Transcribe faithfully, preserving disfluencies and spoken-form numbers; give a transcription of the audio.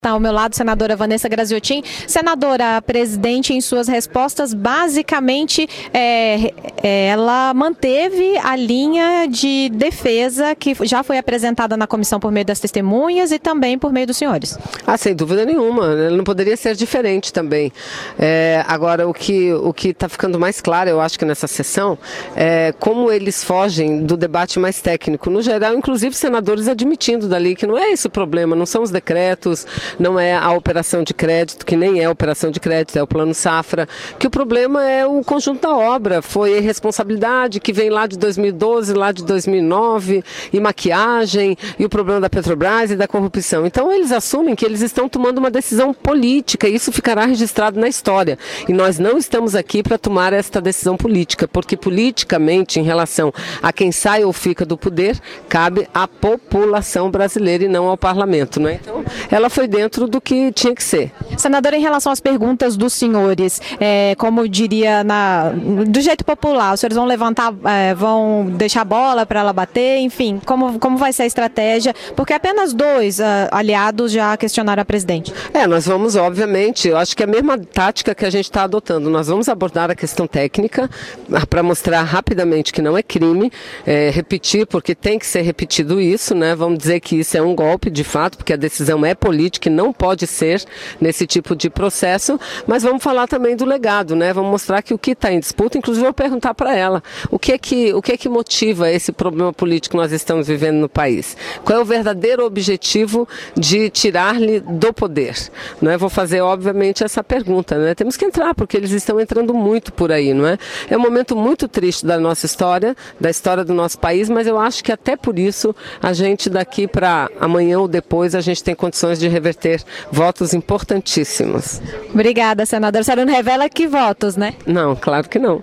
Está ao meu lado, senadora Vanessa Graziotin. Senadora, a presidente, em suas respostas, basicamente, é, é, ela manteve a linha de defesa que já foi apresentada na comissão por meio das testemunhas e também por meio dos senhores. Ah, sem dúvida nenhuma. Não poderia ser diferente também. É, agora, o que o que está ficando mais claro, eu acho que nessa sessão, é como eles fogem do debate mais técnico. No geral, inclusive, senadores admitindo dali que não é esse o problema, não são os decretos, não é a operação de crédito, que nem é a operação de crédito, é o plano safra, que o problema é o conjunto da obra, foi a irresponsabilidade que vem lá de dois mil e doze, lá de dois mil e nove, e maquiagem, e o problema da Petrobras e da corrupção. Então eles assumem que eles estão tomando uma decisão política, e isso ficará registrado na história. E nós não estamos aqui para tomar esta decisão política, porque politicamente, em relação a quem sai ou fica do poder, cabe à população brasileira e não ao parlamento, não é? Então, ela foi dentro do que tinha que ser. Senadora, em relação às perguntas dos senhores, é, como diria na, do jeito popular, os senhores vão levantar, é, vão deixar a bola para ela bater, enfim, como, como vai ser a estratégia? Porque apenas dois uh, aliados já questionaram a presidente. É, nós vamos, obviamente, eu acho que é a mesma tática que a gente está adotando. Nós vamos abordar a questão técnica para mostrar rapidamente que não é crime, é, repetir, porque tem que ser repetido isso, né? Vamos dizer que isso é um golpe, de fato, porque a decisão é política e não pode ser nesse tipo de processo, mas vamos falar também do legado, né? Vamos mostrar que o que está em disputa, inclusive eu vou perguntar para ela, o que é que, o que é que motiva esse problema político que nós estamos vivendo no país? Qual é o verdadeiro objetivo de tirar-lhe do poder? Não é? Vou fazer, obviamente, essa pergunta, né? Temos que entrar, porque eles estão entrando muito por aí, não é? É um momento muito triste da nossa história, da história do nosso país, mas eu acho que até por isso a gente daqui para amanhã ou depois a gente tem condições de reverter votos importantíssimos. Obrigada, senadora. A senhora não revela que votos, né? Não, claro que não.